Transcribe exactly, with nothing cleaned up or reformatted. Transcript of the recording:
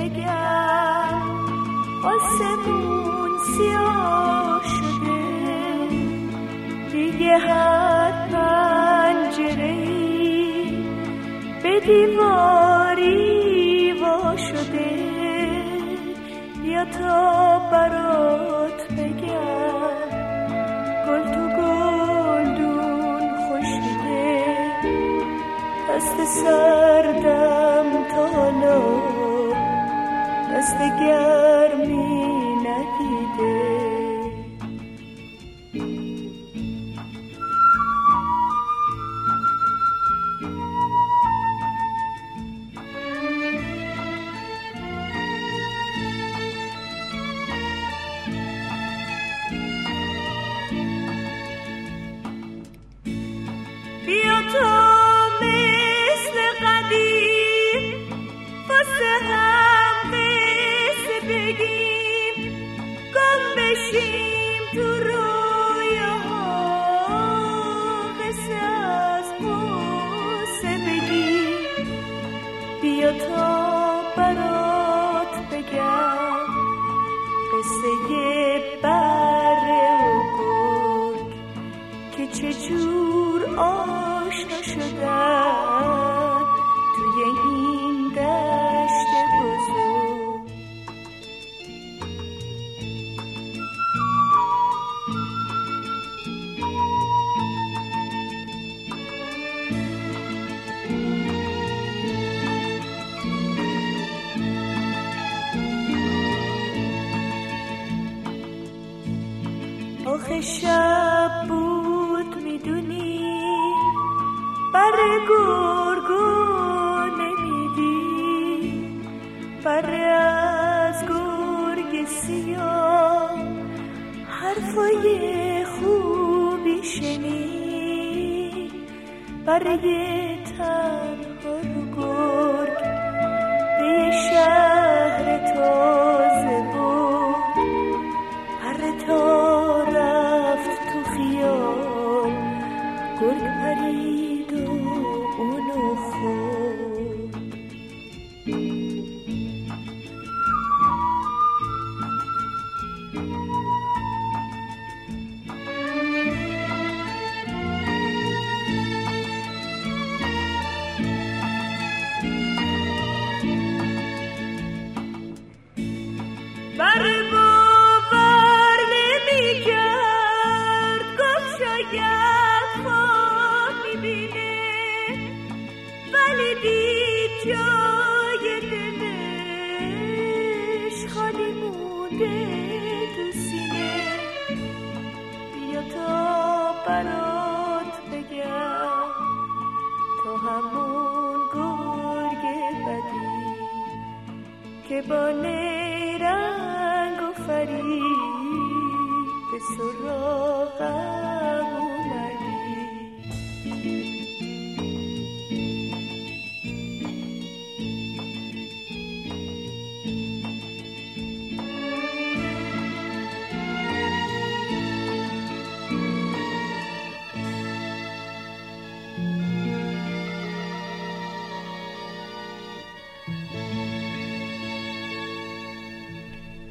بگم آسمون سیاه شده، دیگه هر پنجره‌ای به دیواری وا شده. یا تا برات بگم گل تو گلدون خشکیده، دست سردم تا حالا دست گرمی ندیده. بیا تا مثل قدیم واسه هم قصه بگیم، گم بشیم تو رویاها، قصه از قصه بگیم. بیا تا برات بگم قصه بره و گرگ که چجور آشنا شدن توی این دشت بزرگ. آخه شب بود میدونی بره گرگو نمیدی، بره از گرگ سیاه حرفای خوبی شنید، بره تنها رو گرگ به یه شهر تازه بود، بره تا رفت تو خیال گرگ پرید و اونو خورد. بره باور نمی کرد، گفت شاید خواب میبینه، ولی دید جای دلش خالی مونده تو سینه. بیا تا برات بگم تو همون گرگ بدی که با نیرنگ و فریب به سراغم